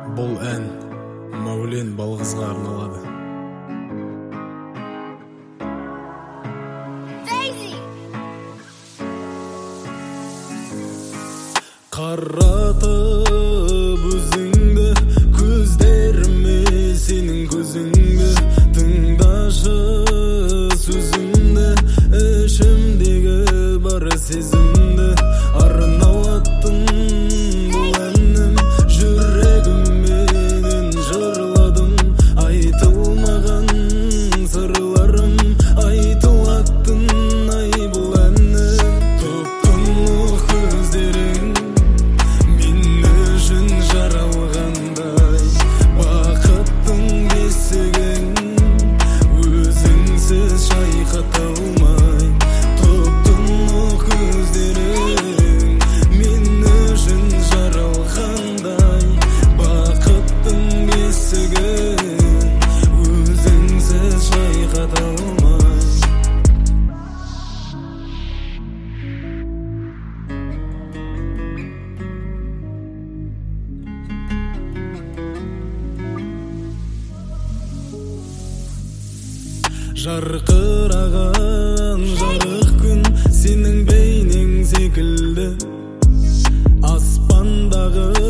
Бұл ән Мәулен Балғызға арналады. Қаратып өзіңді, көздеріме сенің көзіңді, тыңдашы сөзімді, ішімдегі бар сезімді арналаттың бұл әнім. Жүрегімменен жырладым, айтылмаған сырларым, айтылатын ай бұл әнім. Топтың көздерің мен үшін жаралғандай, бақыттың бесігін өзіңсіз шайқата алмай. Топтың көздерің мен үшін жаралғандай, бақыттың бесігін өзіңсіз шайқата алмай. Жарқыраған жарық күн сенің бейнең секілді, аспандағы